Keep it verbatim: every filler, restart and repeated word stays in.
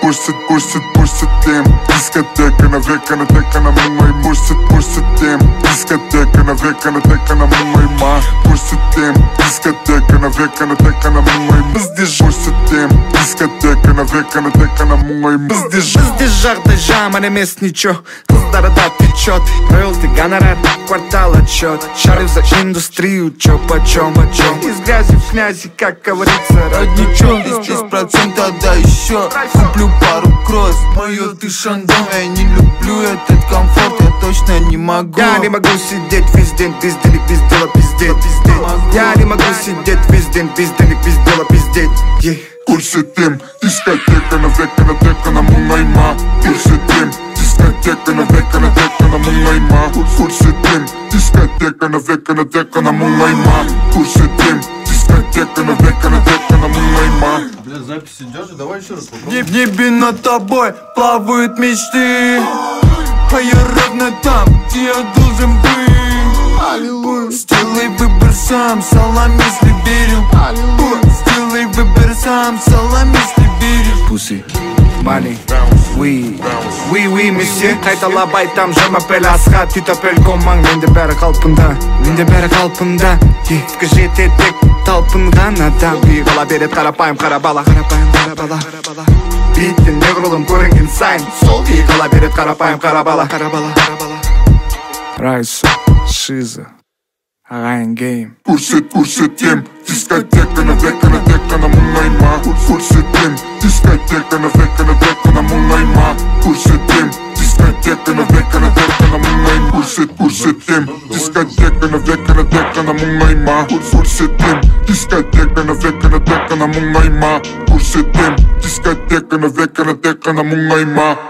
көрсет, көрсетем. Дискотеканы веканы тек қана мұңай. Көрсет, көрсетем. Дискотеканы веканы тек қана мұңай ма. Көрсетем. Дискотеканы веканы тек қана мұңай. Бізде көрсетем. Дискотеканы веканы тек қана мұңай. Бізде Бізде жағдай жаман емес ничего. Қыздары да течет. Роялти гонорар, квартал отчет. Шарю за индустрию, чё почем, почем. Из грязи в князи, как говорится, родничок. Десять процентов да еще. Куплю пару кросс. Мое ты шандон. Я не люблю этот комфорт, я точно не могу. Я не могу сидеть весь день, пизделик, пиздела, пиздеть, пиздеть. Я не могу сидеть весь день, пизделик, пиздела, пиздеть. Көрсетем. Дискотеканы веканы тек қана мұңай ма. Көрсетем. Дискотеканы веканы тек қана мұңай ма. Көрсетем. Дискотеканы веканы тек қана мұңай ма. Көрсетем. Дискотеканы веканы тек қана мұңай ма. Бля, запись идет же, давай еще раз В попробуем. небе над тобой плавают мечты, а я ровно там, где я должен быть. Аллилуйя. Сделай выбор сам, салам, если верю. Аллилуйя. Сделай выбор сам, салам, если верю. Pussy, money, we, we, we, месье. Қайталап айтам жама пәл асқа. Түйтапел комаң, менде бәрі қалпында. Менде бәрі қалпында. Ефкі жететек талпынған адам. Үй қала берет қарапайым қара бала. Қарапайым қара бала. Биттен неғрылым көрінген сайын. Сол үй қала берет қарапайым қара бала. Қара бала. Райсо, Шиза, ағайын гейм. Көрсет, көрсетем. Дискотеканы веканы тек қана мұңай ма. Көрсетем. Дискотеканы веканы тек қана мұңай ма. Көрсетем. Дискотеканы веканы тек қана мұңай ма. Көрсет, көрсетем. Дискотеканы веканы тек қана мұңай ма. Көрсетем. Дискотеканы веканы тек қана мұңай ма. Көрсетем. Дискотеканы веканы тек қана мұңай ма.